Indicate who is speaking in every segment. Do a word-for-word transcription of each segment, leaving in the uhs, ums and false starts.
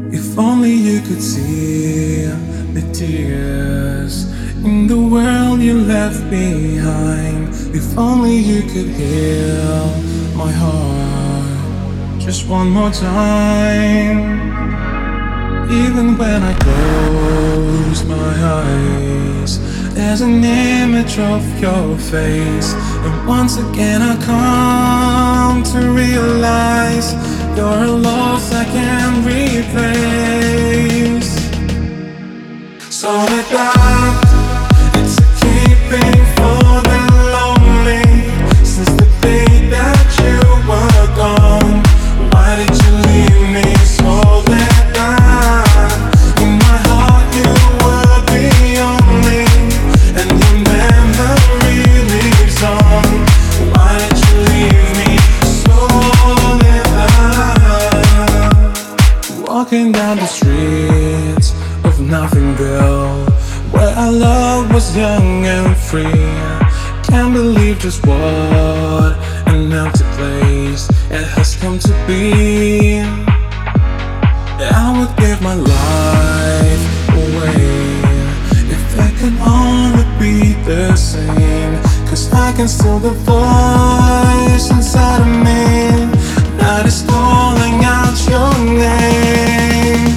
Speaker 1: If only you could see the tears in the world you left behind. If only you could heal my heart just one more time. Even when I close my eyes, there's an image of your face. And once again I come to realize you're a loss I can't replace. So let that, it's a keeping for the lonely. Since the day that you were gone, why did you leave me so let that? In my heart you were the only, and your memory lives on. Why did you leave me so let that? Walking down the streets of Nothingville, where our love was young and free. Can't believe just what an empty place it has come to be. I would give my life away if it could only be the same. Cause I can still the voice inside of me that is calling out your name.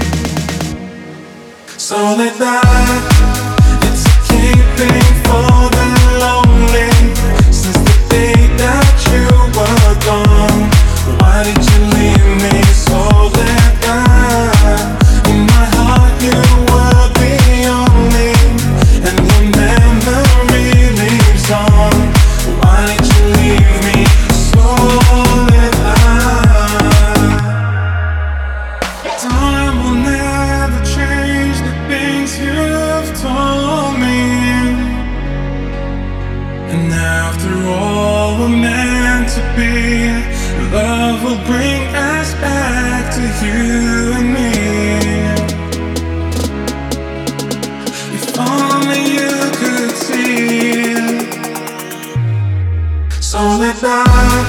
Speaker 1: So let that, it's a keeping for the lonely. Since the day that you were gone, why did you leave me so let that? In my heart you were the only, and your memory lives on. Why did you leave me so let that? Time will never change the things you've told me. And after all we're meant to be, love will bring us back to you and me. If only you could see. So let that